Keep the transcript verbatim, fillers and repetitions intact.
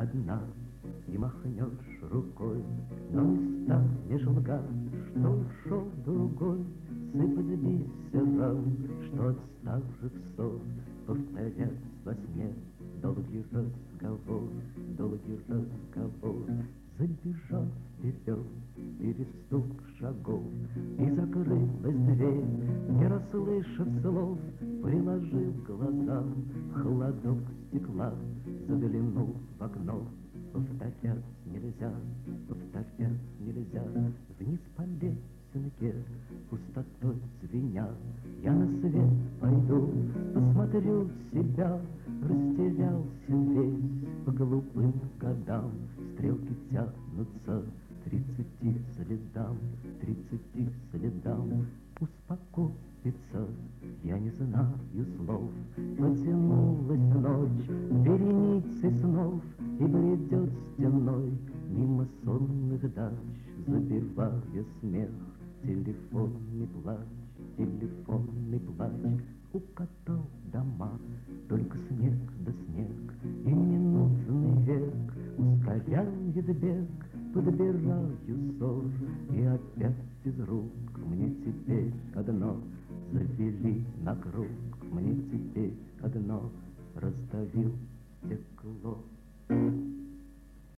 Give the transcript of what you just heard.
одна, и махнешь рукой, но не станешь лгать, что ушел другой, сыпать бисером, что от старых ссор повторять во сне долгий разговор, долгий разговор. Забежал вперед, перестук шагов, и закрылась дверь, не расслышав слов, приложил глаза холодок стекла, заглянул в окно. Повторять нельзя, повторять нельзя, вниз по лесенке, пустотой звеня. Я на свет пойду, посмотрю себя, растерялся весь по глупым годам. Стрелки тянутся тридцати следам, тридцати следам. Успокоиться я не знаю слов. Потянулась ночь вереницей снов, и бредет стеной мимо сонных дач, забивая смех. Телефонный плач, телефонный плач. Укатал дома, только снег да снег, и ненужный век ускоряет бег. Подбираю ссор, и опять из рук мне теперь одно. Завели на круг, мне теперь одно. Раздавил стекло.